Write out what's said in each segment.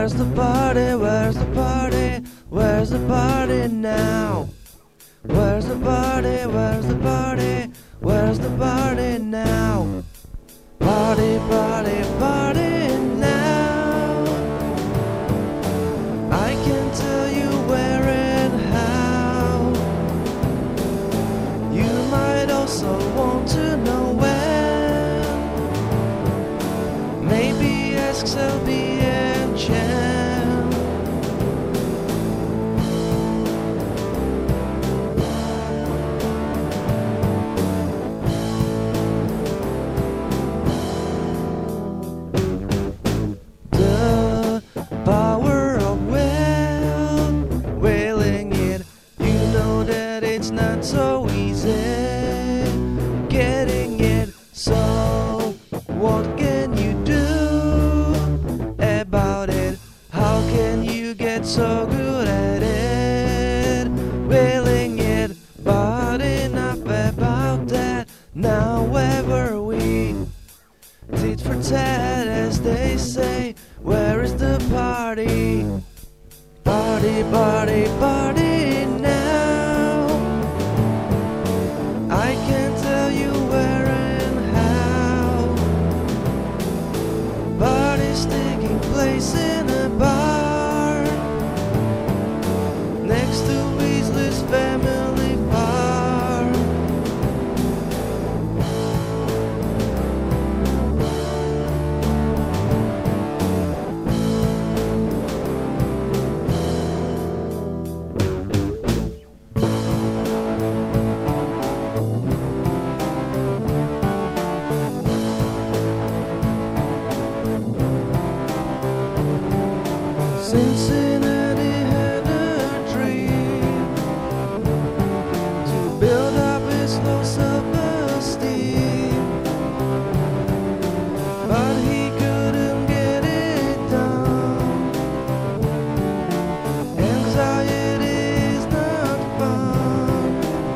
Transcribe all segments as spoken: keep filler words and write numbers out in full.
Where's the party? Where's the party? Where's the party now? Where's the party? Where's the party? Where's the party now? Party, party, party now. I can tell you where and how. You might also want to know when. Maybe ask Selby and Chen. Power of will, willing it. You know that it's not so easy getting it. So what can you do about it? How can you get so good at it? Willing it, but enough about that. Now wherever we tit for tat, as they say. Where is the party? Party, party, party now. I can't tell you where and how. Party's taking place in a bar next to Weasley's family farm. Cincinnati had a dream to build up his low self-esteem, but he couldn't get it done. Anxiety is not fun.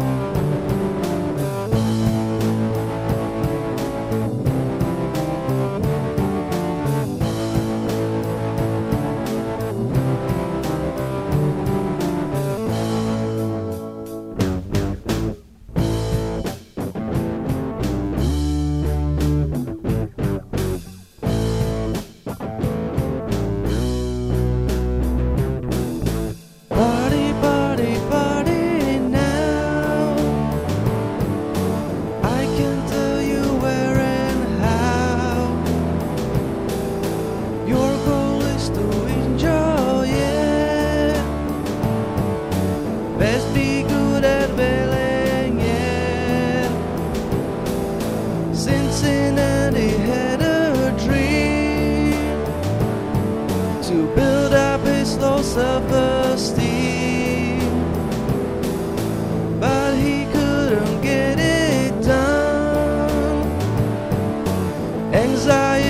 Party, party, party now. I can tell you where and how. Your goal is to enjoy it. Best be good at bailing it. Cincinnati had a dream to build up his low self-esteem, but he couldn't get it done. Anxiety